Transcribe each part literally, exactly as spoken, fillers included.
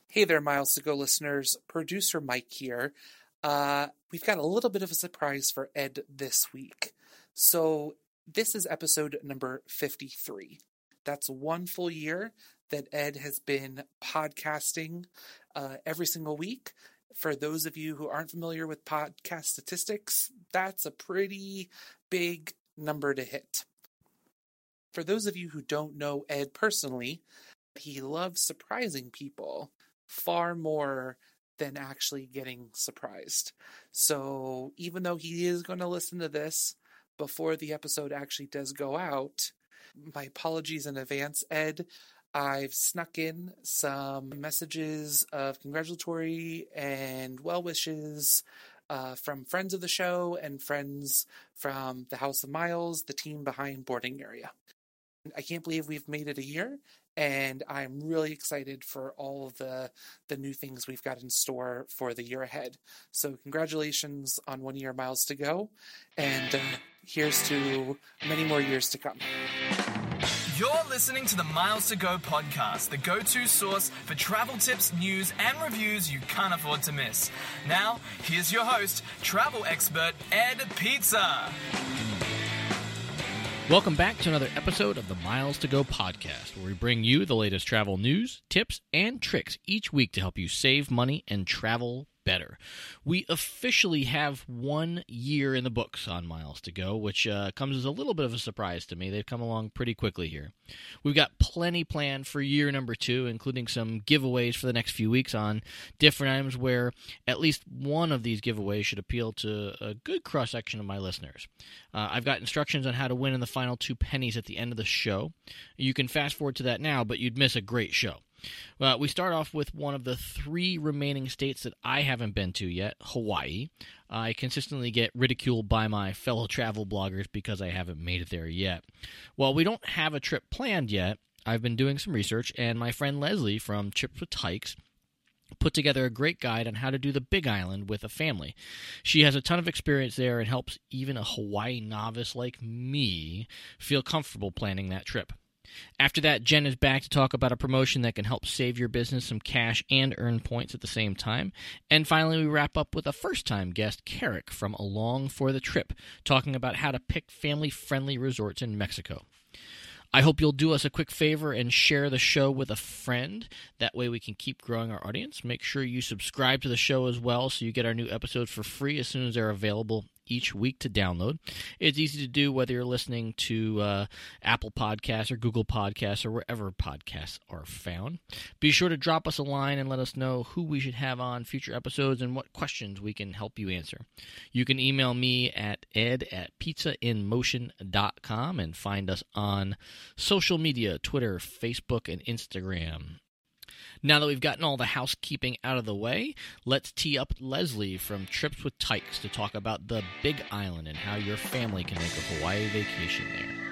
Hey there, Miles to Go listeners. Producer Mike here. Uh, we've got a little bit of a surprise for Ed this week. So this is episode number fifty-three. That's one full year that Ed has been podcasting uh, every single week. For those of you who aren't familiar with podcast statistics, that's a pretty big number to hit. For those of you who don't know Ed personally, he loves surprising people far more than actually getting surprised. So even though he is going to listen to this before the episode actually does go out, my apologies in advance, Ed. I've snuck in some messages of congratulatory and well wishes uh, from friends of the show and friends from the House of Miles, the team behind Boarding Area. I can't believe we've made it a year, and I'm really excited for all of the, the new things we've got in store for the year ahead. So congratulations on one year, Miles to Go, and uh, here's to many more years to come. You're listening to the Miles to Go podcast, the go-to source for travel tips, news, and reviews you can't afford to miss. Now, here's your host, travel expert Ed Pizza. Welcome back to another episode of the Miles to Go podcast, where we bring you the latest travel news, tips, and tricks each week to help you save money and travel better. We officially have one year in the books on Miles to Go, which uh, comes as a little bit of a surprise to me. They've come along pretty quickly here. We've got plenty planned for year number two, including some giveaways for the next few weeks on different items where at least one of these giveaways should appeal to a good cross-section of my listeners. Uh, I've got instructions on how to win in the final two pennies at the end of the show. You can fast forward to that now, but you'd miss a great show. Well, we start off with one of the three remaining states that I haven't been to yet, Hawaii. I consistently get ridiculed by my fellow travel bloggers because I haven't made it there yet. While we don't have a trip planned yet, I've been doing some research, and my friend Leslie from Trips with Tykes put together a great guide on how to do the Big Island with a family. She has a ton of experience there and helps even a Hawaii novice like me feel comfortable planning that trip. After that, Jen is back to talk about a promotion that can help save your business some cash and earn points at the same time. And finally, we wrap up with a first-time guest, Carrick from Along for the Trip, talking about how to pick family-friendly resorts in Mexico. I hope you'll do us a quick favor and share the show with a friend. That way we can keep growing our audience. Make sure you subscribe to the show as well so you get our new episodes for free as soon as they're available each week to download. It's easy to do whether you're listening to uh, Apple Podcasts or Google Podcasts or wherever podcasts are found. Be sure to drop us a line and let us know who we should have on future episodes and what questions we can help you answer. You can email me at ed at pizzainmotion dot com and find us on social media, Twitter, Facebook, and Instagram. Now that we've gotten all the housekeeping out of the way, let's tee up Leslie from Trips with Tykes to talk about the Big Island and how your family can make a Hawaii vacation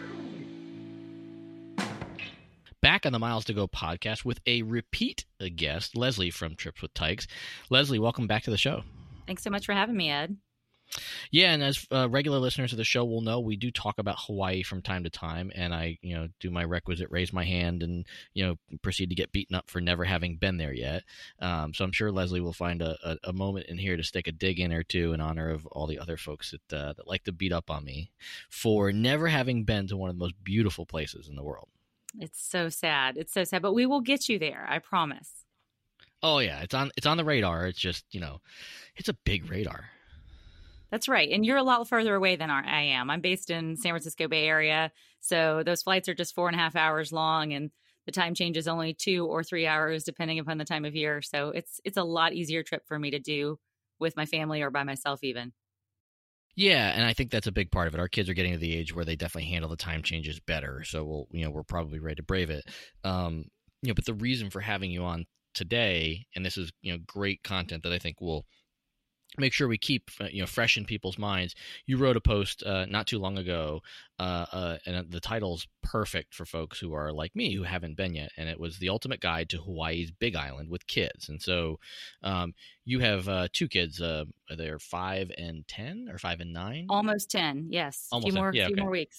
there. Back on the Miles to Go podcast with a repeat guest, Leslie from Trips with Tykes. Leslie, welcome back to the show. Thanks so much for having me, Ed. Yeah, and as uh, regular listeners of the show will know, we do talk about Hawaii from time to time, and I, you know, do my requisite raise my hand and, you know, proceed to get beaten up for never having been there yet. Um, so I'm sure Leslie will find a, a, a moment in here to stick a dig in or two in honor of all the other folks that uh, that like to beat up on me for never having been to one of the most beautiful places in the world. It's so sad. It's so sad, but we will get you there. I promise. Oh yeah, it's on it's on the radar. It's just, you know, it's a big radar. That's right. And you're a lot further away than I am. I'm based in San Francisco Bay Area. So those flights are just four and a half hours long, and the time change is only two or three hours, depending upon the time of year. So it's it's a lot easier trip for me to do with my family or by myself even. Yeah, and I think that's a big part of it. Our kids are getting to the age where they definitely handle the time changes better. So we'll, you know, we're probably ready to brave it. Um, you know, but the reason for having you on today, and this is, you know, great content that I think will make sure we keep, uh, you know, fresh in people's minds. You wrote a post uh, not too long ago, uh, uh, and the title's perfect for folks who are like me, who haven't been yet, and it was The Ultimate Guide to Hawaii's Big Island with Kids. And so um, you have uh, two kids. Uh, they're five and ten, or five and nine? Almost ten, yes. Almost a few more, yeah, few okay. more weeks.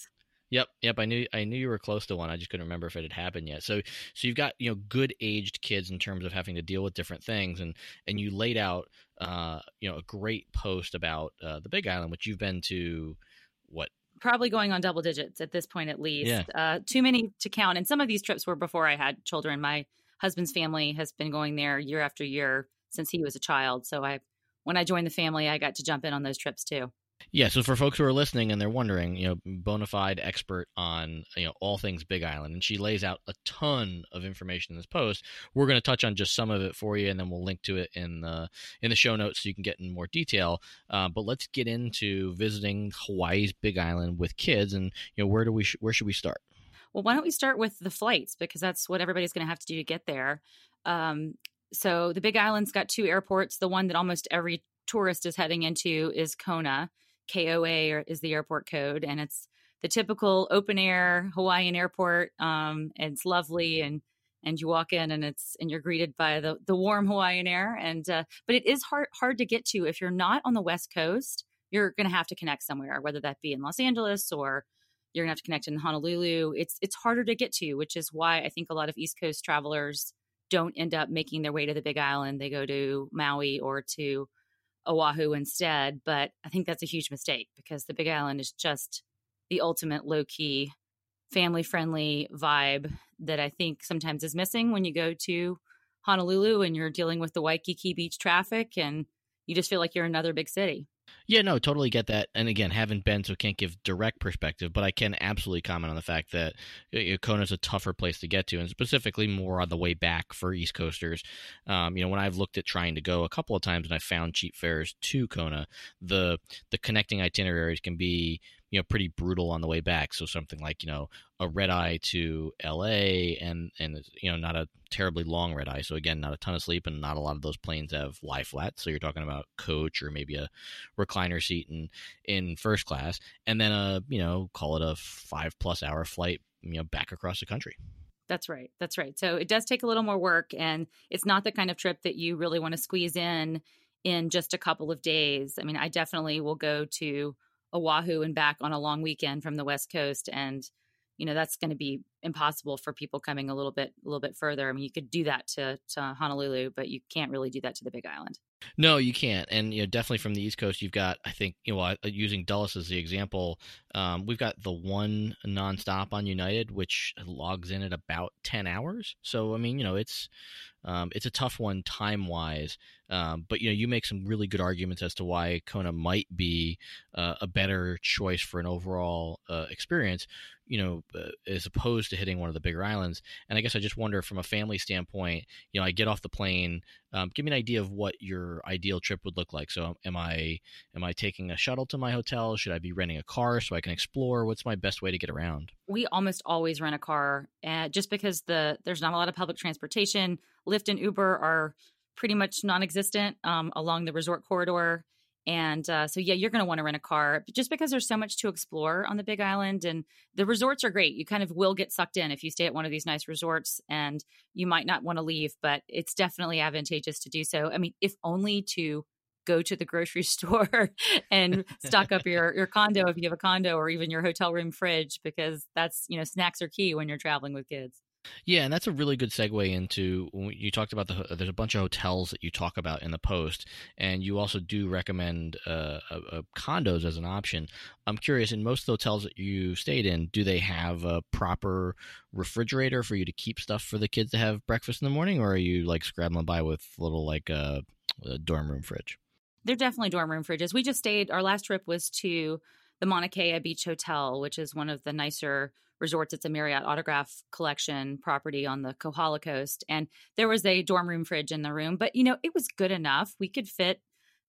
Yep, yep. I knew I knew you were close to one. I just couldn't remember if it had happened yet. So so you've got, you know, good aged kids in terms of having to deal with different things, and and you laid out uh you know a great post about uh, the Big Island, which you've been to what? Probably going on double digits at this point, at least. Yeah. Uh, too many to count. And some of these trips were before I had children. My husband's family has been going there year after year since he was a child. So I, when I joined the family, I got to jump in on those trips too. Yeah, so for folks who are listening and they're wondering, you know, bona fide expert on, you know, all things Big Island, and she lays out a ton of information in this post. We're going to touch on just some of it for you, and then we'll link to it in the in the show notes so you can get in more detail. Uh, but let's get into visiting Hawaii's Big Island with kids, and you know, where do we sh- where should we start? Well, why don't we start with the flights, because that's what everybody's going to have to do to get there. Um, so the Big Island's got two airports. The one that almost every tourist is heading into is Kona. K O A is the airport code, and it's the typical open air Hawaiian airport. Um, it's lovely, and and you walk in, and it's and you're greeted by the the warm Hawaiian air. And uh, but it is hard hard to get to if you're not on the West Coast. You're going to have to connect somewhere, whether that be in Los Angeles or you're going to have to connect in Honolulu. It's it's harder to get to, which is why I think a lot of East Coast travelers don't end up making their way to the Big Island. They go to Maui or to Oahu instead, but I think that's a huge mistake because the Big Island is just the ultimate low-key, family-friendly vibe that I think sometimes is missing when you go to Honolulu and you're dealing with the Waikiki beach traffic and you just feel like you're in another big city. Yeah, no, totally get that. And again, haven't been, so can't give direct perspective, but I can absolutely comment on the fact that you know, Kona's a tougher place to get to, and specifically more on the way back for East Coasters. Um, you know, when I've looked at trying to go a couple of times and I found cheap fares to Kona, the the connecting itineraries can be, you know, pretty brutal on the way back. So something like, you know, a red eye to L A and, and, you know, not a terribly long red eye. So again, not a ton of sleep, and not a lot of those planes have lie flat. So you're talking about coach or maybe a recliner seat in, in first class, and then a, you know, call it a five plus hour flight, you know, back across the country. That's right. That's right. So it does take a little more work, and it's not the kind of trip that you really want to squeeze in in just a couple of days. I mean, I definitely will go to Oahu and back on a long weekend from the West Coast. And, you know, that's going to be impossible for people coming a little bit, a little bit further. I mean, you could do that to, to Honolulu, but you can't really do that to the Big Island. No, you can't. And, you know, definitely from the East Coast, you've got, I think, you know, using Dulles as the example, um, we've got the one nonstop on United, which logs in at about ten hours. So, I mean, you know, it's, um, it's a tough one time wise. Um, but, you know, you make some really good arguments as to why Kona might be uh, a better choice for an overall uh, experience, you know, uh, as opposed to hitting one of the bigger islands. And I guess I just wonder from a family standpoint, you know, I get off the plane, um, give me an idea of what your ideal trip would look like. So am I, am I taking a shuttle to my hotel? Should I be renting a car so I can explore? What's my best way to get around? We almost always rent a car, uh, just because the there's not a lot of public transportation. Lyft and Uber are pretty much non-existent um, along the resort corridor. And uh, so, yeah, you're going to want to rent a car just because there's so much to explore on the Big Island, and the resorts are great. You kind of will get sucked in if you stay at one of these nice resorts, and you might not want to leave, but it's definitely advantageous to do so. I mean, if only to go to the grocery store and stock up your, your condo if you have a condo, or even your hotel room fridge, because that's, you know, snacks are key when you're traveling with kids. Yeah, and that's a really good segue into when you talked about the. There's a bunch of hotels that you talk about in the post, and you also do recommend uh, uh, uh, condos as an option. I'm curious, in most of the hotels that you stayed in, do they have a proper refrigerator for you to keep stuff for the kids to have breakfast in the morning, or are you like scrambling by with little like uh, a dorm room fridge? They're definitely dorm room fridges. We just stayed. Our last trip was to the Mauna Kea Beach Hotel, which is one of the nicer resorts. It's a Marriott Autograph Collection property on the Kohala Coast. And there was a dorm room fridge in the room, but, you know, it was good enough. We could fit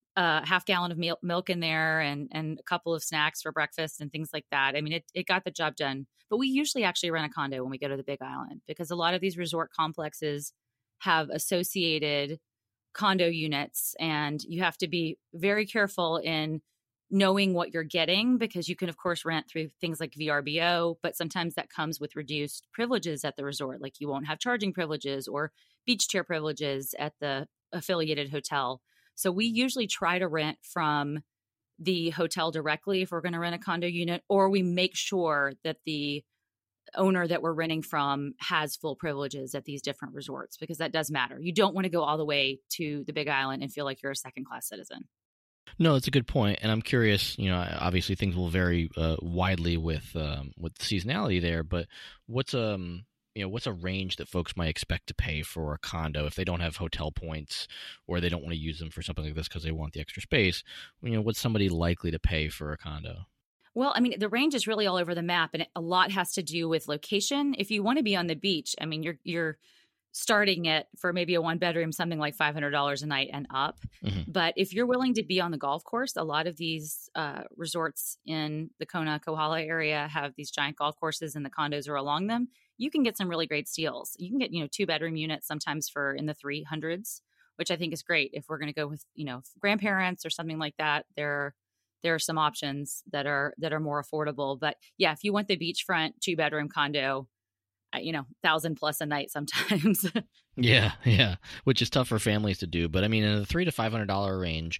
a half gallon of mil- milk in there and, and a couple of snacks for breakfast and things like that. I mean, it, it got the job done. But we usually actually rent a condo when we go to the Big Island, because a lot of these resort complexes have associated condo units, and you have to be very careful in knowing what you're getting, because you can, of course, rent through things like V R B O, but sometimes that comes with reduced privileges at the resort. Like you won't have charging privileges or beach chair privileges at the affiliated hotel. So we usually try to rent from the hotel directly if we're going to rent a condo unit, or we make sure that the owner that we're renting from has full privileges at these different resorts, because that does matter. You don't want to go all the way to the Big Island and feel like you're a second class citizen. No, it's a good point, and I'm curious. You know, obviously things will vary uh, widely with um, with seasonality there, but what's um you know what's a range that folks might expect to pay for a condo if they don't have hotel points or they don't want to use them for something like this because they want the extra space? You know, what's somebody likely to pay for a condo? Well, I mean, the range is really all over the map, and a lot has to do with location. If you want to be on the beach, I mean, you're you're starting it for maybe a one bedroom, something like five hundred dollars a night and up. Mm-hmm. But if you're willing to be on the golf course, a lot of these uh, resorts in the Kona, Kohala area have these giant golf courses, and the condos are along them. You can get some really great steals. You can get, you know, two bedroom units sometimes for in the three hundreds, which I think is great. If we're going to go with, you know, grandparents or something like that, there, there are some options that are, that are more affordable. But yeah, if you want the beachfront two bedroom condo, you know, thousand plus a night sometimes. yeah, yeah, which is tough for families to do. But I mean, in the three to five hundred dollar range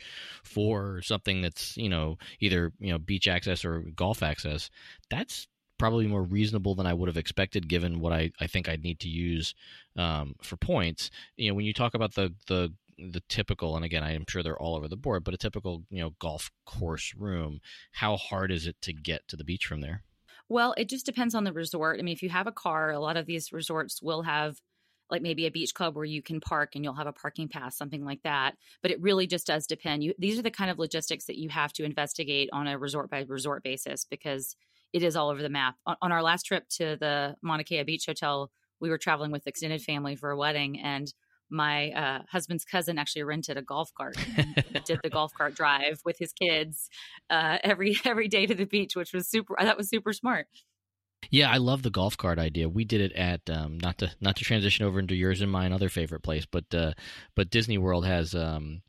for something that's, you know, either, you know, beach access or golf access, that's probably more reasonable than I would have expected, given what I, I think I'd need to use um, for points. You know, when you talk about the the the typical, and again, I'm sure they're all over the board, but a typical, you know, golf course room, how hard is it to get to the beach from there? Well, it just depends on the resort. I mean, if you have a car, a lot of these resorts will have like maybe a beach club where you can park and you'll have a parking pass, something like that. But it really just does depend. You, these are the kind of logistics that you have to investigate on a resort by resort basis, because it is all over the map. On, on our last trip to the Mauna Kea Beach Hotel, we were traveling with extended family for a wedding, and my uh, husband's cousin actually rented a golf cart and did the golf cart drive with his kids uh, every every day to the beach, which was super. I thought was super smart. Yeah, I love the golf cart idea. We did it at um, not to not to transition over into yours and mine other favorite place, but uh, but Disney World has um,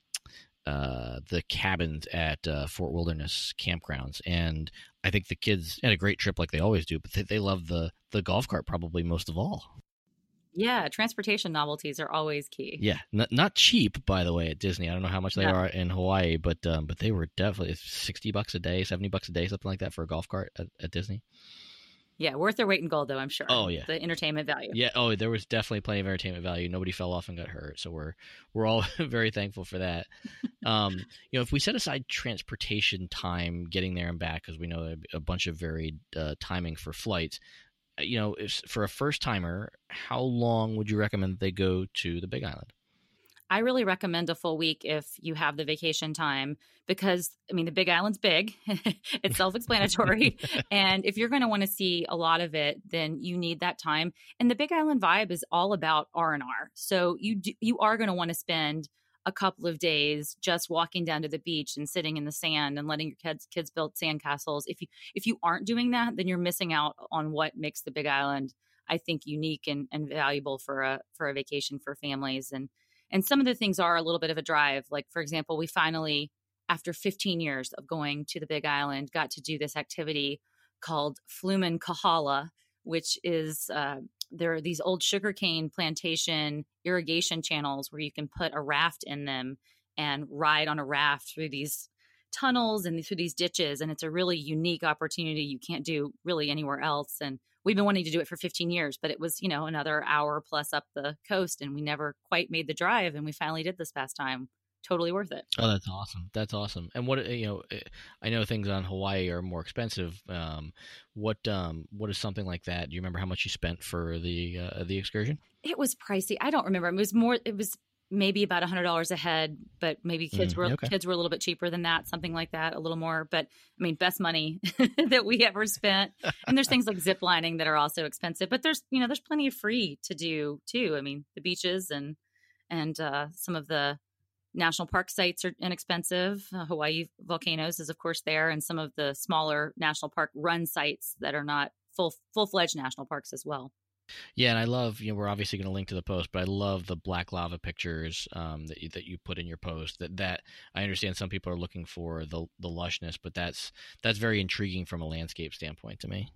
uh, the cabins at uh, Fort Wilderness campgrounds, and I think the kids had a great trip like they always do. But they, they love the the golf cart probably most of all. Yeah, transportation novelties are always key. Yeah, not, not cheap, by the way, at Disney. I don't know how much they no. are in Hawaii, but um, but they were definitely sixty bucks a day, seventy bucks a day, something like that for a golf cart at, at Disney. Yeah, worth their weight in gold, though, I'm sure. Oh, yeah. The entertainment value. Yeah, oh, there was definitely plenty of entertainment value. Nobody fell off and got hurt, so we're we're all very thankful for that. um, you know, if we set aside transportation time getting there and back, because we know a bunch of varied uh, timing for flights, you know, if, for a first-timer, how long would you recommend they go to the Big Island? I really recommend a full week if you have the vacation time, because, I mean, the Big Island's big. It's self-explanatory. And if you're going to want to see a lot of it, then you need that time. And the Big Island vibe is all about R and R. So you do, you are going to want to spend a couple of days just walking down to the beach and sitting in the sand and letting your kids kids build sand castles. If you if you aren't doing that, then you're missing out on what makes the Big Island, I think, unique and, and valuable for a for a vacation for families. And And some of the things are a little bit of a drive. Like, for example, we finally, after fifteen years of going to the Big Island, got to do this activity called Flumen Kahala, which is, uh, there are these old sugarcane plantation irrigation channels where you can put a raft in them and ride on a raft through these tunnels and through these ditches. And it's a really unique opportunity you can't do really anywhere else. And we've been wanting to do it for fifteen years, but it was, you know, another hour plus up the coast, and we never quite made the drive. And we finally did this past time. Totally worth it. Oh, that's awesome. That's awesome. And what, you know, I know things on Hawaii are more expensive. Um, what, um, what is something like that? Do you remember how much you spent for the, uh, the excursion? It was pricey. I don't remember. It was more, it was maybe about a hundred dollars a head, but maybe kids mm, were, okay. kids were a little bit cheaper than that, something like that, a little more. But I mean, best money that we ever spent. And there's things like zip lining that are also expensive, but there's, you know, there's plenty of free to do too. I mean, the beaches and, and, uh, some of the national park sites are inexpensive. Uh, Hawaii Volcanoes is of course there, and some of the smaller national park run sites that are not full, full-fledged national parks as well. Yeah, and I love, you know, we're obviously going to link to the post, but I love the black lava pictures um, that you, that you put in your post. That that I understand some people are looking for the the lushness, but that's that's very intriguing from a landscape standpoint to me.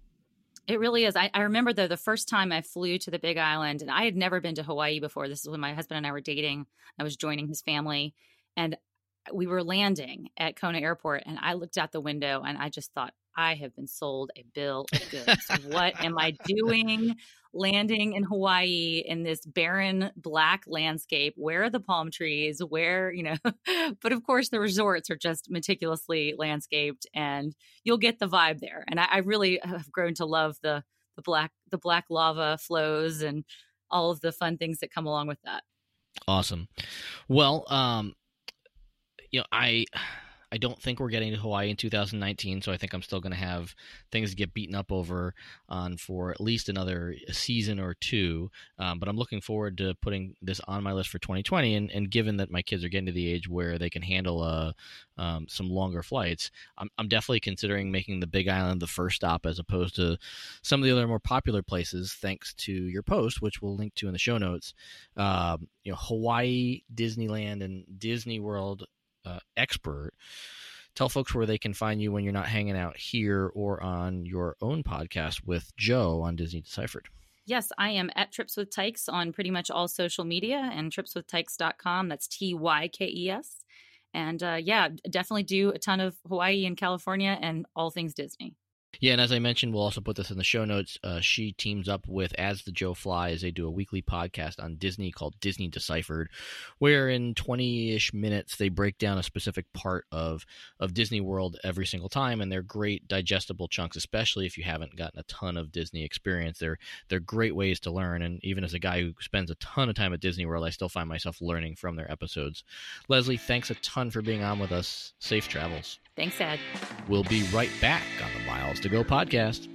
It really is. I, I remember though the first time I flew to the Big Island, and I had never been to Hawaii before. This is when my husband and I were dating. I was joining his family, and we were landing at Kona Airport, and I looked out the window and I just thought, I have been sold a bill of goods. What am I doing landing in Hawaii in this barren black landscape? Where are the palm trees? Where, you know, but of course the resorts are just meticulously landscaped, and you'll get the vibe there. And I, I really have grown to love the the black the black lava flows and all of the fun things that come along with that. Awesome. Well, um, you know, I I don't think we're getting to Hawaii in two thousand nineteen, so I think I'm still going to have things to get beaten up over on for at least another season or two. Um, but I'm looking forward to putting this on my list for twenty twenty. And, and given that my kids are getting to the age where they can handle uh, um, some longer flights, I'm, I'm definitely considering making the Big Island the first stop as opposed to some of the other more popular places, thanks to your post, which we'll link to in the show notes. Um, you know, Hawaii, Disneyland, and Disney World Uh, expert. Tell folks where they can find you when you're not hanging out here or on your own podcast with Joe on Disney Deciphered. Yes, I am at Trips with Tykes on pretty much all social media, and trips with tykes dot com. That's T Y K E S. And uh, yeah, definitely do a ton of Hawaii and California and all things Disney. Yeah, and as I mentioned, we'll also put this in the show notes. Uh, she teams up with As the Joe Flies. They do a weekly podcast on Disney called Disney Deciphered, where in twenty-ish minutes they break down a specific part of, of Disney World every single time, and they're great digestible chunks, especially if you haven't gotten a ton of Disney experience. They're, they're great ways to learn, and even as a guy who spends a ton of time at Disney World, I still find myself learning from their episodes. Leslie, thanks a ton for being on with us. Safe travels. Thanks, Ed. We'll be right back on the Miles to Go podcast.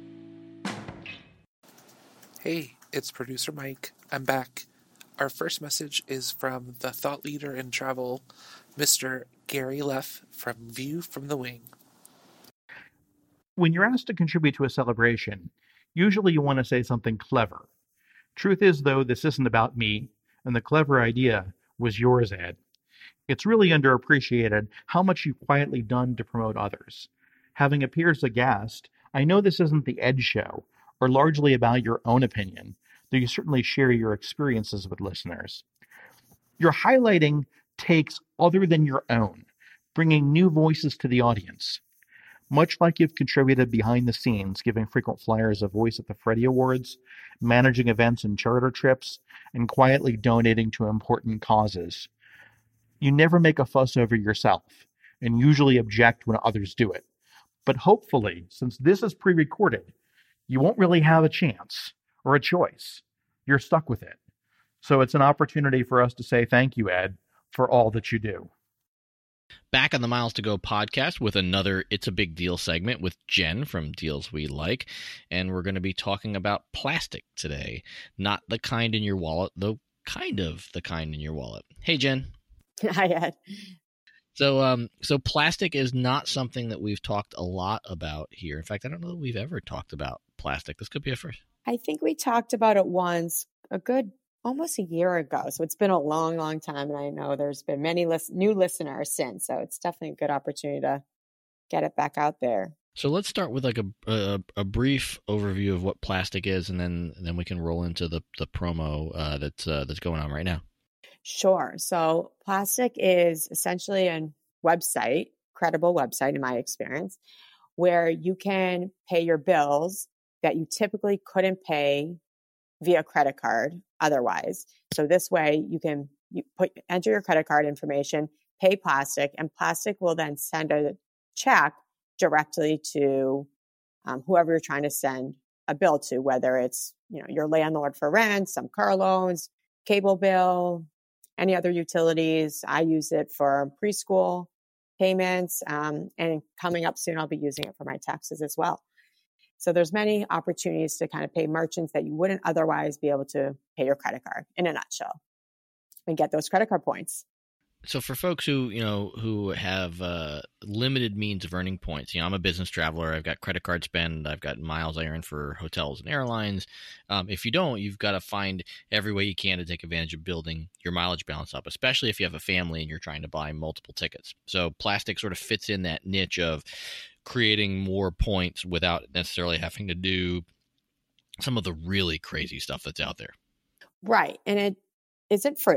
Hey, it's producer Mike. I'm back. Our first message is from the thought leader in travel, Mister Gary Leff from View from the Wing. When you're asked to contribute to a celebration, usually you want to say something clever. Truth is, though, this isn't about me, and the clever idea was yours, Ed. It's really underappreciated how much you've quietly done to promote others. Having appeared as a guest, I know this isn't the Ed Show, or largely about your own opinion, though you certainly share your experiences with listeners. You're highlighting takes other than your own, bringing new voices to the audience. Much like you've contributed behind the scenes, giving frequent flyers a voice at the Freddie Awards, managing events and charter trips, and quietly donating to important causes. You never make a fuss over yourself, and usually object when others do it. But hopefully, since this is pre-recorded, you won't really have a chance or a choice. You're stuck with it. So it's an opportunity for us to say thank you, Ed, for all that you do. Back on the Miles to Go podcast with another It's a Big Deal segment with Jen from Deals We Like. And we're going to be talking about plastic today. Not the kind in your wallet, though kind of the kind in your wallet. Hey, Jen. Hi, Ed. So, um, so plastic is not something that we've talked a lot about here. In fact, I don't know that we've ever talked about plastic. This could be a first. I think we talked about it once, a good almost a year ago. So it's been a long, long time. And I know there's been many lis- new listeners since. So it's definitely a good opportunity to get it back out there. So let's start with like a a, a brief overview of what plastic is, and then and then we can roll into the the promo uh, that's uh, that's going on right now. Sure. So Plastic is essentially a website, credible website in my experience, where you can pay your bills that you typically couldn't pay via credit card otherwise. So this way you can you put enter your credit card information, pay Plastic, and Plastic will then send a check directly to um, whoever you're trying to send a bill to, whether it's, you know, your landlord for rent, some car loans, cable bill, any other utilities. I use it for preschool payments, um, and coming up soon, I'll be using it for my taxes as well. So there's many opportunities to kind of pay merchants that you wouldn't otherwise be able to pay your credit card in a nutshell and get those credit card points. So for folks who, you know, who have uh, limited means of earning points, you know, I'm a business traveler. I've got credit card spend. I've got miles I earn for hotels and airlines. Um, if you don't, you've got to find every way you can to take advantage of building your mileage balance up, especially if you have a family and you're trying to buy multiple tickets. So Plastic sort of fits in that niche of creating more points without necessarily having to do some of the really crazy stuff that's out there. Right. And it isn't free.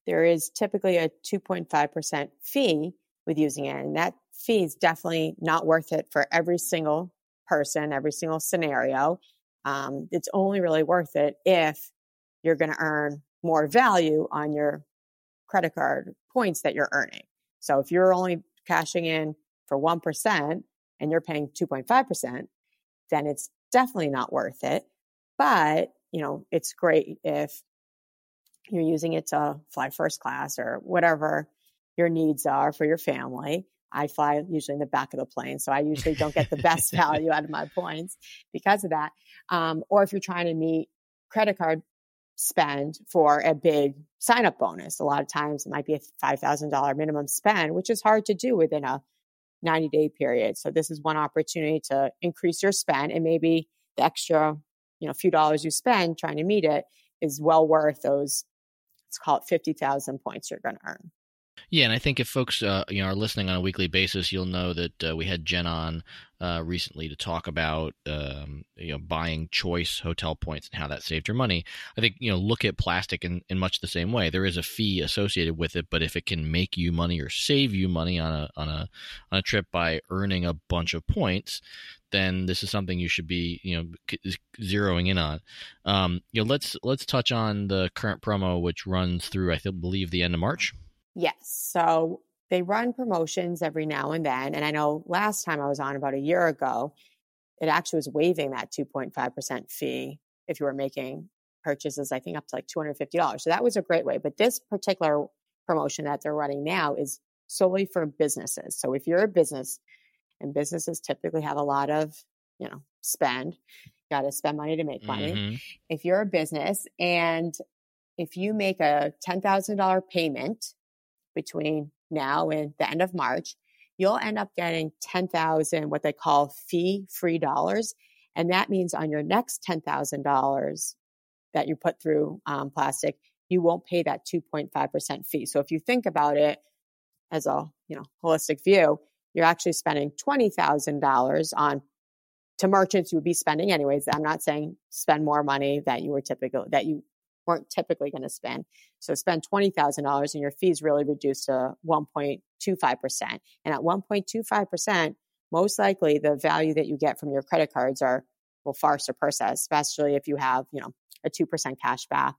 there is typically a two point five percent fee with using it. And that fee is definitely not worth it for every single person, every single scenario. Um, it's only really worth it if you're going to earn more value on your credit card points that you're earning. So if you're only cashing in for one percent and you're paying two point five percent, then it's definitely not worth it. But, you know, it's great if you're using it to fly first class or whatever your needs are for your family. I fly usually in the back of the plane, so I usually don't get the best value out of my points because of that. Um, or if you're trying to meet credit card spend for a big sign-up bonus, a lot of times it might be a five thousand dollars minimum spend, which is hard to do within a ninety-day period. So this is one opportunity to increase your spend, and maybe the extra, you know, few dollars you spend trying to meet it is well worth those, let's call it fifty thousand points you're going to earn. Yeah, and I think if folks uh, you know are listening on a weekly basis, you'll know that uh, we had Jen on uh, recently to talk about um, you know buying choice hotel points and how that saved her money. I think you know look at plastic in, in much the same way. There is a fee associated with it, but if it can make you money or save you money on a on a on a trip by earning a bunch of points, then this is something you should be you know zeroing in on. Um, you know, let's let's touch on the current promo, which runs through I think, believe the end of March. Yes. So they run promotions every now and then. And I know last time I was on about a year ago, it actually was waiving that two point five percent fee if you were making purchases, I think up to like two hundred fifty dollars. So that was a great way. But this particular promotion that they're running now is solely for businesses. So if you're a business, and businesses typically have a lot of, you know, spend, you got to spend money to make money. Mm-hmm. If you're a business and if you make a ten thousand dollars payment between now and the end of March, you'll end up getting ten thousand, what they call fee-free dollars. And that means on your next ten thousand dollars that you put through um, plastic, you won't pay that two point five percent fee. So if you think about it as a, you know, holistic view, you're actually spending twenty thousand dollars on to merchants you would be spending anyways. I'm not saying spend more money that you were typical, that you weren't typically going to spend. So spend twenty thousand dollars and your fees really reduced to one point two five percent. And at one point two five percent, most likely the value that you get from your credit cards are will far surpass that, especially if you have, you know, a two percent cash back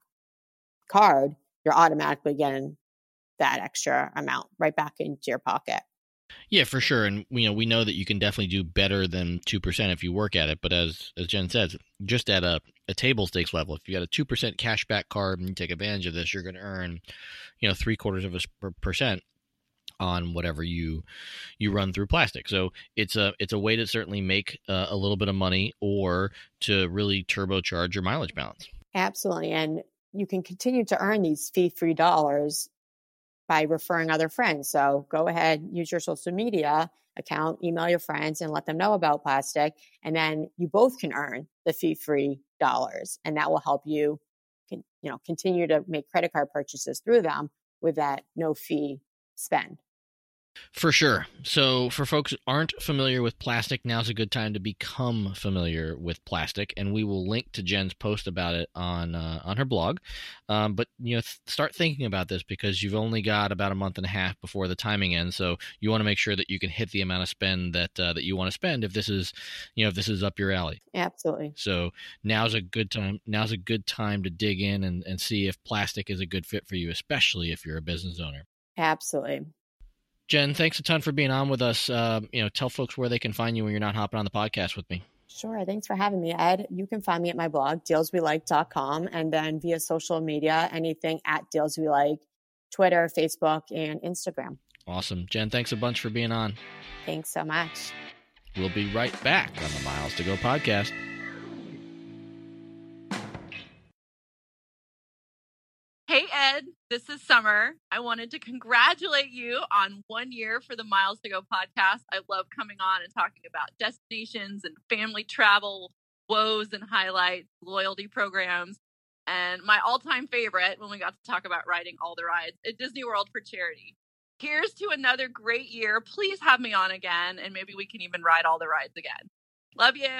card, you're automatically getting that extra amount right back into your pocket. Yeah, for sure. And you know, we know that you can definitely do better than two percent if you work at it. But as as Jen says, just at a, a table stakes level, if you got a two percent cashback card and you take advantage of this, you're going to earn, you know, three quarters of a percent on whatever you you run through plastic. So it's a it's a way to certainly make uh, a little bit of money or to really turbocharge your mileage balance. Absolutely. And you can continue to earn these fee-free dollars by referring other friends. So go ahead, use your social media account, email your friends and let them know about plastic. And then you both can earn the fee-free dollars. And that will help you, can, you know, continue to make credit card purchases through them with that no fee spend. For sure. So for folks who aren't familiar with plastic, now's a good time to become familiar with plastic, and we will link to Jen's post about it on uh, on her blog. Um, but you know, th- start thinking about this because you've only got about a month and a half before the timing ends. So you want to make sure that you can hit the amount of spend that uh, that you want to spend if this is, you know, if this is up your alley. Absolutely. So now's a good time. Now's a good time to dig in and, and see if plastic is a good fit for you, especially if you're a business owner. Absolutely. Jen, thanks a ton for being on with us. Uh, you know, tell folks where they can find you when you're not hopping on the podcast with me. Sure. Thanks for having me, Ed. You can find me at my blog, deals we like dot com, and then via social media, anything at Deals We Like, Twitter, Facebook, and Instagram. Awesome. Jen, thanks a bunch for being on. Thanks so much. We'll be right back on the Miles to Go podcast. Hey, Ed, this is Summer. I wanted to congratulate you on one year for the Miles to Go podcast. I love coming on and talking about destinations and family travel, woes and highlights, loyalty programs, and my all-time favorite when we got to talk about riding all the rides at Disney World for charity. Here's to another great year. Please have me on again, and maybe we can even ride all the rides again. Love you.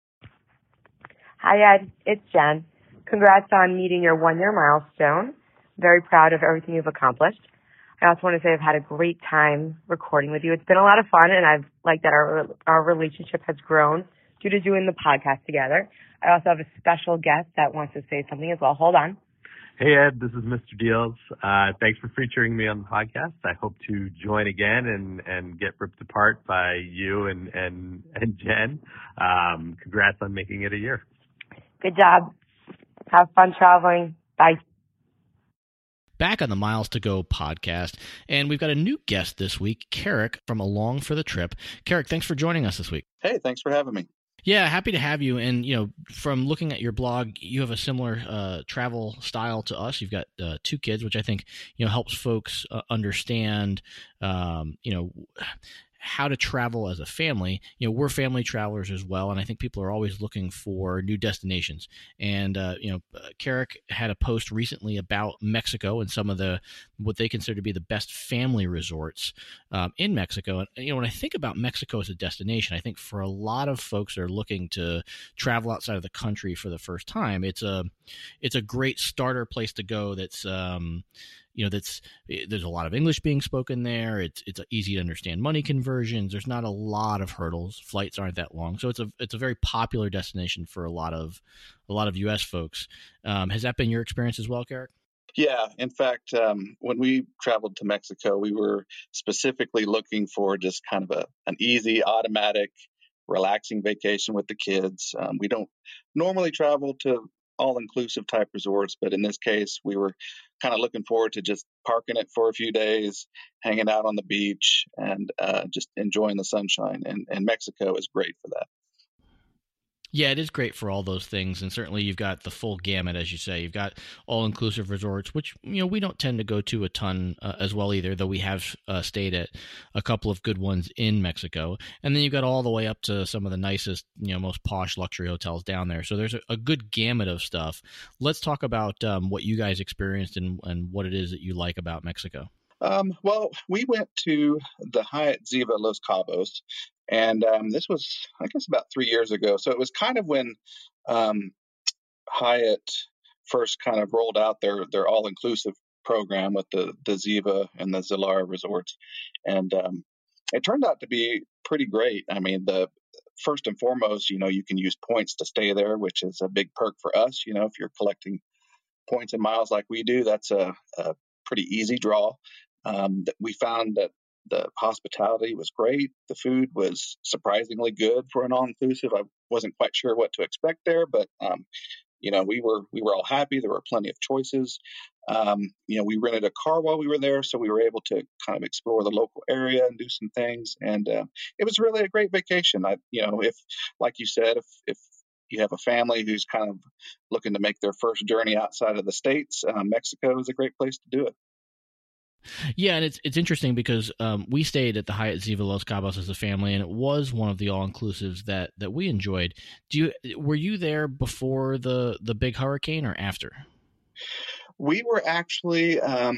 Hi, Ed. It's Jen. Congrats on meeting your one-year milestone. very proud of everything you've accomplished. I also want to say I've had a great time recording with you. It's been a lot of fun, and I've liked that our our relationship has grown due to doing the podcast together. I also have a special guest that wants to say something as well. Hold on. Hey, Ed, this is Mister Deals. Uh, thanks for featuring me on the podcast. I hope to join again and, and get ripped apart by you and, and, and Jen. Um, congrats on making it a year. Good job. Have fun traveling. Bye. Back on the Miles to Go podcast, and we've got a new guest this week, Carrick from Along for the Trip. Carrick, thanks for joining us this week. Hey, thanks for having me. Yeah, happy to have you. And, you know, from looking at your blog, you have a similar uh, travel style to us. You've got uh, two kids, which I think, you know, helps folks uh, understand, um, you know, how to travel as a family. You know, we're family travelers as well, and I think people are always looking for new destinations. And uh, you know, uh, Carrick had a post recently about Mexico and some of the what they consider to be the best family resorts um, in Mexico. And you know, when I think about Mexico as a destination, I think for a lot of folks that are looking to travel outside of the country for the first time, it's a it's a great starter place to go. That's um, You know, that's there's a lot of English being spoken there. It's it's easy to understand money conversions. There's not a lot of hurdles. Flights aren't that long, so it's a it's a very popular destination for a lot of a lot of U S folks. Um, has that been your experience as well, Carrick? Yeah, in fact, um, when we traveled to Mexico, we were specifically looking for just kind of a an easy, automatic, relaxing vacation with the kids. Um, we don't normally travel to all-inclusive type resorts, but in this case, we were kind of looking forward to just parking it for a few days, hanging out on the beach, and uh, just enjoying the sunshine. And, and Mexico is great for that. Yeah, it is great for all those things, and certainly you've got the full gamut, as you say. You've got all-inclusive resorts, which you know we don't tend to go to a ton uh, as well either, though we have uh, stayed at a couple of good ones in Mexico. And then you've got all the way up to some of the nicest, you know, most posh luxury hotels down there. So there's a, a good gamut of stuff. Let's talk about um, what you guys experienced and, and what it is that you like about Mexico. Um, well, we went to the Hyatt Ziva Los Cabos, and um, this was, I guess, about three years ago. So it was kind of when um, Hyatt first kind of rolled out their their all-inclusive program with the, the Ziva and the Zilara resorts. And um, it turned out to be pretty great. I mean, the first and foremost, you know, you can use points to stay there, which is a big perk for us. You know, if you're collecting points and miles like we do, that's a, a pretty easy draw. Um, that we found that the hospitality was great. The food was surprisingly good for an all-inclusive. I wasn't quite sure what to expect there, but um, you know, we were we were all happy. There were plenty of choices. Um, you know, we rented a car while we were there, so we were able to kind of explore the local area and do some things. And uh, it was really a great vacation. I, you know, if like you said, if if you have a family who's kind of looking to make their first journey outside of the States, uh, Mexico is a great place to do it. Yeah, and it's it's interesting because um, we stayed at the Hyatt Ziva Los Cabos as a family, and it was one of the all-inclusives that, that we enjoyed. Do you were you there before the, the big hurricane or after? We were actually um,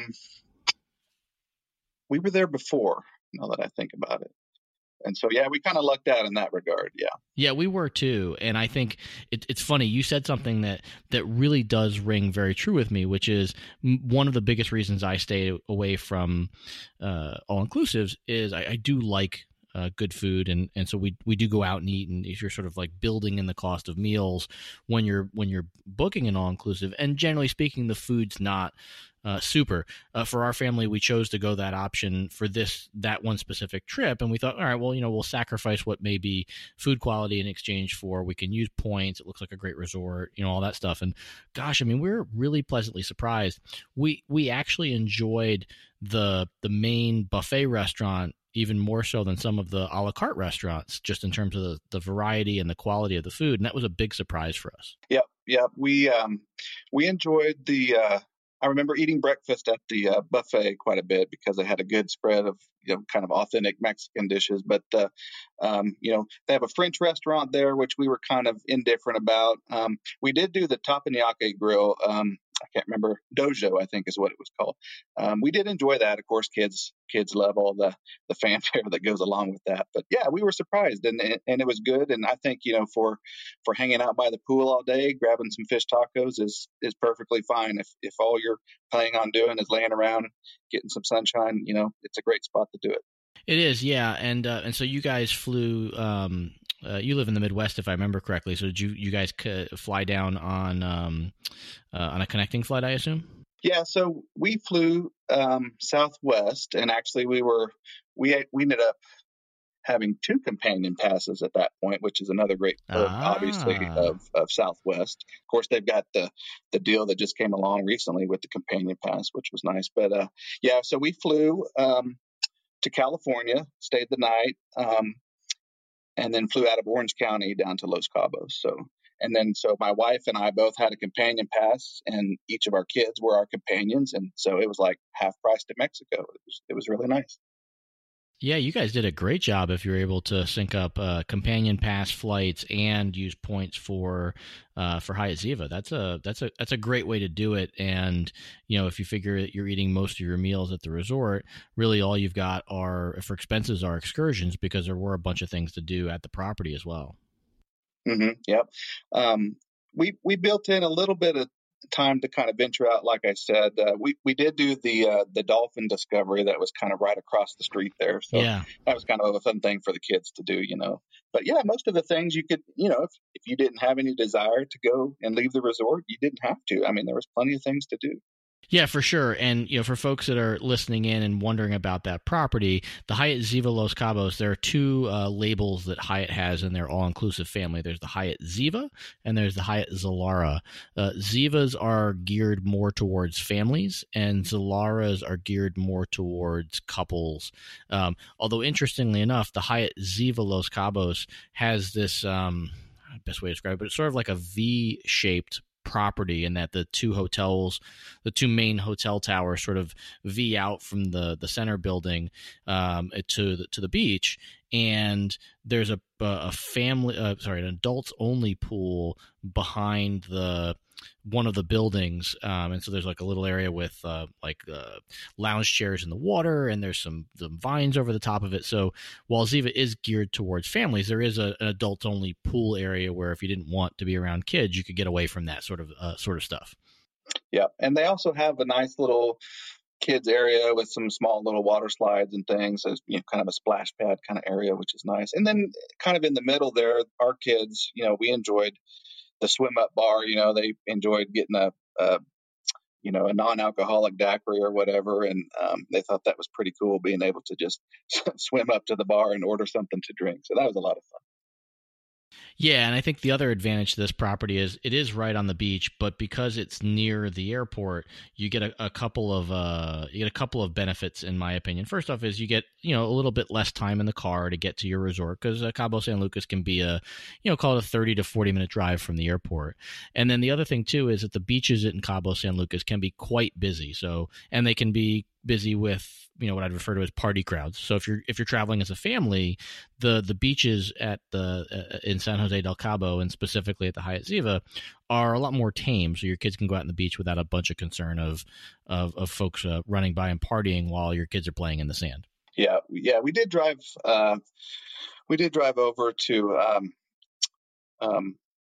we were there before. Now that I think about it. And so, yeah, we kind of lucked out in that regard. Yeah. Yeah, we were too. And I think it, it's funny. You said something that, that really does ring very true with me, which is one of the biggest reasons I stay away from uh, all-inclusives is I, I do like uh, good food. And, and so we, we do go out and eat, and you're sort of like building in the cost of meals when you're, when you're booking an all-inclusive. And generally speaking, the food's not Uh, super. Uh, for our family, we chose to go that option for this, that one specific trip. And we thought, all right, well, you know, we'll sacrifice what may be food quality in exchange for, we can use points. It looks like a great resort, you know, all that stuff. And gosh, I mean, we were really pleasantly surprised. We, we actually enjoyed the, the main buffet restaurant even more so than some of the a la carte restaurants, just in terms of the, the variety and the quality of the food. And that was a big surprise for us. Yep. Yep. We, um, we enjoyed the, uh, I remember eating breakfast at the uh, buffet quite a bit because they had a good spread of, you know, kind of authentic Mexican dishes. But, uh, um, you know, they have a French restaurant there, which we were kind of indifferent about. Um, we did do the Teppanyaki grill. Um, I can't remember, Dojo, I think is what it was called. Um, we did enjoy that. Of course, kids kids love all the the fanfare that goes along with that. But yeah, we were surprised, and and it was good. And I think, you know, for for hanging out by the pool all day, grabbing some fish tacos is is perfectly fine. If if all you're planning on doing is laying around, getting some sunshine, you know, it's a great spot to do it. It is, yeah, and uh, and so you guys flew. Um, uh, you live in the Midwest, if I remember correctly. So did you you guys c- fly down on um, uh, on a connecting flight, I assume? Yeah, so we flew um, Southwest, and actually we were we we ended up having two companion passes at that point, which is another great perk, Ah. obviously, of, of Southwest. Of course, they've got the the deal that just came along recently with the companion pass, which was nice. But uh, yeah, so we flew um, to California, stayed the night, um, and then flew out of Orange County down to Los Cabos. So, and then so my wife and I both had a companion pass, and each of our kids were our companions, and so it was like half price to Mexico. It was it was really nice. Yeah, you guys did a great job if you were able to sync up uh, companion pass flights and use points for uh, for Hyatt Ziva. That's a that's a that's a great way to do it. And you know, if you figure that you're eating most of your meals at the resort, really all you've got are for expenses are excursions, because there were a bunch of things to do at the property as well. Mm-hmm, yep. Um, we we built in a little bit of time to kind of venture out. Like I said, uh, we we did do the uh, the dolphin discovery that was kind of right across the street there. So Yeah. that was kind of a fun thing for the kids to do, you know. But yeah, most of the things you could, you know, if if you didn't have any desire to go and leave the resort, you didn't have to. I mean, there was plenty of things to do. Yeah, for sure. And, you know, for folks that are listening in and wondering about that property, the Hyatt Ziva Los Cabos, there are two uh, labels that Hyatt has in their all-inclusive family. There's the Hyatt Ziva and there's the Hyatt Zilara. Uh, Zivas are geared more towards families, and Zilaras are geared more towards couples. Um, although, interestingly enough, the Hyatt Ziva Los Cabos has this, um, best way to describe it, but it's sort of like a V-shaped property, in that the two hotels, the two main hotel towers, sort of V out from the the center building um, to the to the beach, and there's a a family, uh, sorry, an adults only pool behind the one of the buildings, um, and so there's like a little area with uh, like uh, lounge chairs in the water, and there's some, some vines over the top of it. So while Ziva is geared towards families, there is a, an adults only pool area where if you didn't want to be around kids, you could get away from that sort of uh, sort of stuff. Yeah, and they also have a nice little kids area with some small little water slides and things, as you know, kind of a splash pad kind of area, which is nice. And then kind of in the middle there, our kids, you know, we enjoyed the swim up bar. You know, they enjoyed getting a, a you know, a non-alcoholic daiquiri or whatever, and um, they thought that was pretty cool, being able to just swim up to the bar and order something to drink. So that was a lot of fun. Yeah, and I think the other advantage to this property is it is right on the beach, but because it's near the airport, you get a, a couple of uh, you get a couple of benefits, in my opinion. First off, is you get you know a little bit less time in the car to get to your resort, because uh, Cabo San Lucas can be a you know call it a thirty to forty minute drive from the airport. And then the other thing too is that the beaches in Cabo San Lucas can be quite busy. So and they can be busy with you know what I'd refer to as party crowds. So if you're if you're traveling as a family, the the beaches at the uh, in San Jose del Cabo, and specifically at the Hyatt Ziva, are a lot more tame. So your kids can go out on the beach without a bunch of concern of of, of folks uh, running by and partying while your kids are playing in the sand. Yeah, yeah, we did drive. Uh, we did drive over to. Um, um,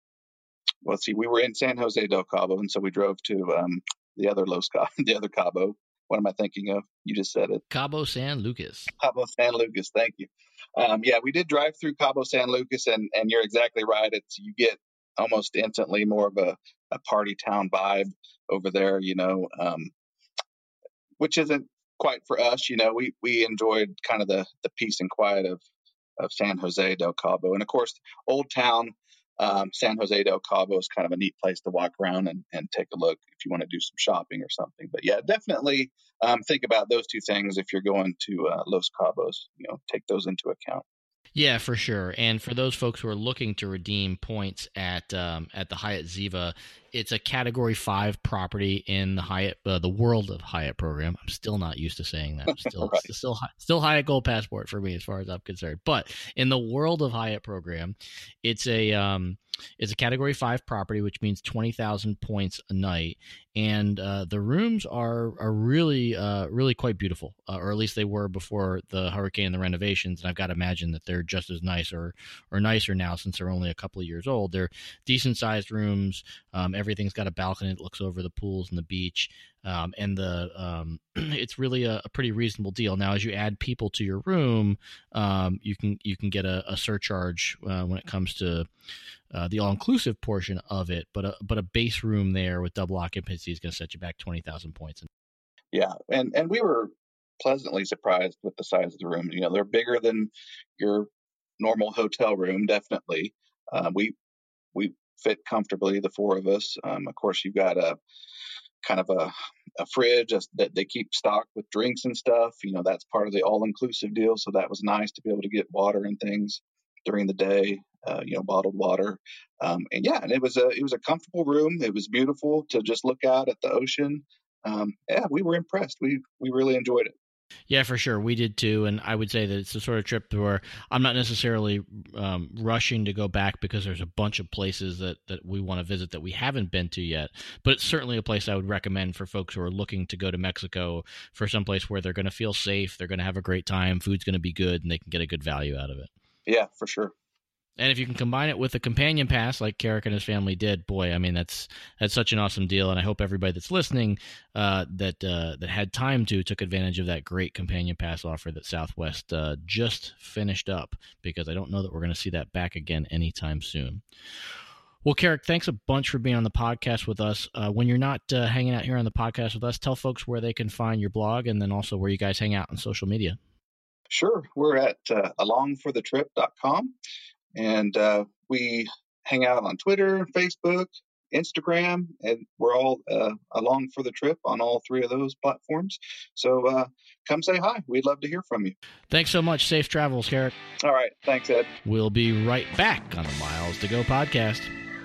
well, let's see, we were in San Jose del Cabo, and so we drove to um, the other Los Cabo, the other Cabo. What am I thinking of? You just said it. Cabo San Lucas. Cabo San Lucas. Thank you. Um, yeah, we did drive through Cabo San Lucas, and, and you're exactly right. It's you get almost instantly more of a, a party town vibe over there, you know, um, which isn't quite for us. You know, we, we enjoyed kind of the, the peace and quiet of, of San Jose del Cabo. And of course, Old Town, um, San Jose del Cabo is kind of a neat place to walk around and, and take a look if you want to do some shopping or something. But yeah, definitely um, think about those two things if you're going to uh, Los Cabos. You know, take those into account. Yeah, for sure. And for those folks who are looking to redeem points at um, at the Hyatt Ziva, It's a Category Five property in the Hyatt, uh, the World of Hyatt program. I'm still not used to saying that. I'm still, Right. still, still Hyatt Gold Passport for me, as far as I'm concerned. But in the World of Hyatt program, it's a um, it's a Category Five property, which means twenty thousand points a night, and uh, the rooms are are really uh, really quite beautiful, uh, or at least they were before the hurricane and the renovations. And I've got to imagine that they're just as nice or or nicer now, since they're only a couple of years old. They're decent sized rooms. Um, everything's got a balcony that looks over the pools and the beach. Um, and the um, it's really a, a pretty reasonable deal. Now, as you add people to your room, um, you can you can get a, a surcharge uh, when it comes to uh, the all inclusive portion of it. But a but a base room there with double occupancy is going to set you back twenty thousand points. Yeah, and and we were pleasantly surprised with the size of the rooms. You know, they're bigger than your normal hotel room. Definitely, uh, we we fit comfortably, the four of us. Um, of course, you've got a kind of a, a fridge that they keep stocked with drinks and stuff. You know, that's part of the all-inclusive deal. So that was nice to be able to get water and things during the day, uh, you know, bottled water. Um, and yeah, and it was a, it was a comfortable room. It was beautiful to just look out at the ocean. Um, yeah, we were impressed. We, we really enjoyed it. Yeah, for sure. We did too. And I would say that it's the sort of trip where I'm not necessarily um, rushing to go back, because there's a bunch of places that, that we want to visit that we haven't been to yet. But it's certainly a place I would recommend for folks who are looking to go to Mexico for some place where they're going to feel safe, they're going to have a great time, food's going to be good, and they can get a good value out of it. Yeah, for sure. And if you can combine it with a companion pass like Carrick and his family did, boy, I mean, that's that's such an awesome deal. And I hope everybody that's listening uh, that uh, that had time to took advantage of that great companion pass offer that Southwest uh, just finished up, because I don't know that we're going to see that back again anytime soon. Well, Carrick, thanks a bunch for being on the podcast with us. Uh, when you're not uh, hanging out here on the podcast with us, tell folks where they can find your blog, and then also where you guys hang out on social media. Sure. We're at uh, along for the trip dot com. And uh, we hang out on Twitter, Facebook, Instagram, and we're all uh, along for the trip on all three of those platforms. So uh, come say hi. We'd love to hear from you. Thanks so much. Safe travels, Carrick. All right. Thanks, Ed. We'll be right back on the Miles to Go podcast.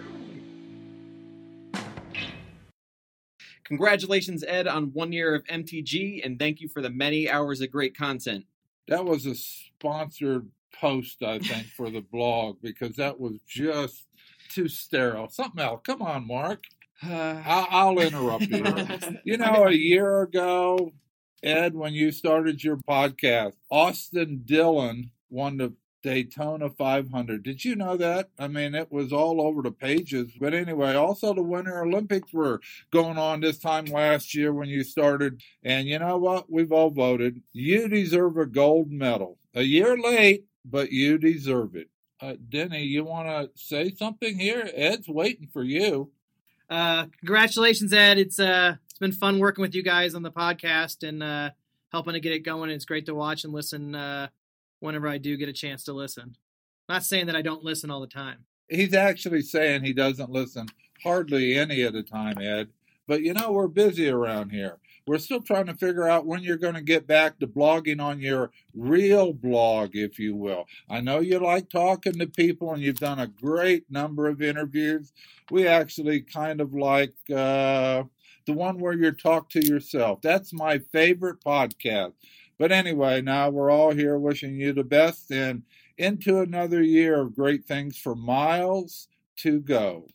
Congratulations, Ed, on one year of M T G, and thank you for the many hours of great content. That was a sponsored post, I think, for the blog, because that was just too sterile. Something else. Come on, Mark. Uh, I'll, I'll interrupt you. You know, a year ago, Ed, when you started your podcast, Austin Dillon won the Daytona five hundred. Did you know that? I mean, it was all over the pages. But anyway, also the Winter Olympics were going on this time last year when you started. And you know what? We've all voted. You deserve a gold medal. A year late, but you deserve it. Uh, Denny, you want to say something here? Ed's waiting for you. Uh, congratulations, Ed. It's uh, it's been fun working with you guys on the podcast and uh, helping to get it going. It's great to watch and listen uh, whenever I do get a chance to listen. Not saying that I don't listen all the time. He's actually saying he doesn't listen hardly any of the time, Ed. But, you know, we're busy around here. We're still trying to figure out when you're going to get back to blogging on your real blog, if you will. I know you like talking to people, and you've done a great number of interviews. We actually kind of like uh, the one where you talk to yourself. That's my favorite podcast. But anyway, now we're all here wishing you the best, and into another year of great things for Miles to Go.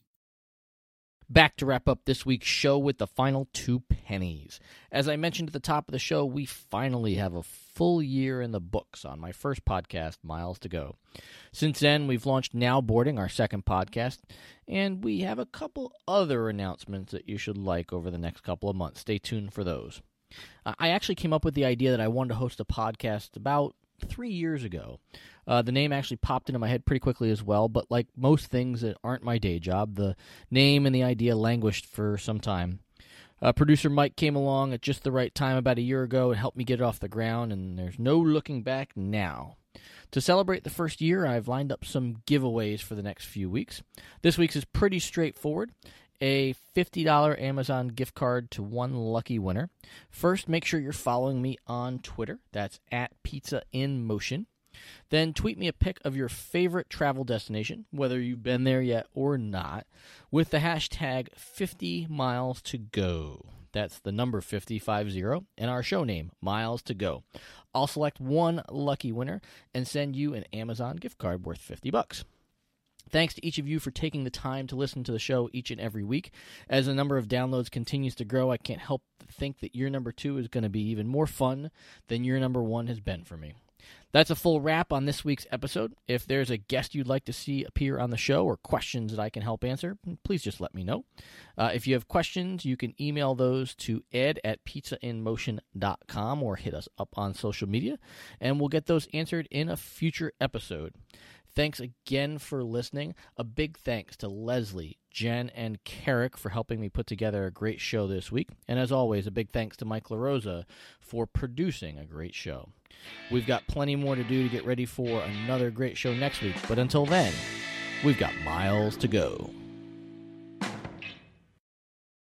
Back to wrap up this week's show with the final two pennies. As I mentioned at the top of the show, we finally have a full year in the books on my first podcast, Miles to Go. Since then, we've launched Now Boarding, our second podcast, and we have a couple other announcements that you should like over the next couple of months. Stay tuned for those. I actually came up with the idea that I wanted to host a podcast about three years ago. Uh, the name actually popped into my head pretty quickly as well, but like most things that aren't my day job, the name and the idea languished for some time. Uh, producer Mike came along at just the right time about a year ago and helped me get it off the ground, and there's no looking back now. To celebrate the first year, I've lined up some giveaways for the next few weeks. This week's is pretty straightforward. A fifty dollars Amazon gift card to one lucky winner. First, make sure you're following me on Twitter. That's at Pizza in Motion. Then tweet me a pic of your favorite travel destination, whether you've been there yet or not, with the hashtag fifty miles to go. That's the number fifty, five zero, and our show name, Miles to Go. I'll select one lucky winner and send you an Amazon gift card worth fifty bucks. Thanks to each of you for taking the time to listen to the show each and every week. As the number of downloads continues to grow, I can't help but think that year number two is going to be even more fun than year number one has been for me. That's a full wrap on this week's episode. If there's a guest you'd like to see appear on the show or questions that I can help answer, please just let me know. Uh, if you have questions, you can email those to ed at pizza in motion dot com or hit us up on social media, and we'll get those answered in a future episode. Thanks again for listening. A big thanks to Leslie, Jen, and Carrick for helping me put together a great show this week. And as always, a big thanks to Mike LaRosa for producing a great show. We've got plenty more to do to get ready for another great show next week. But until then, we've got miles to go.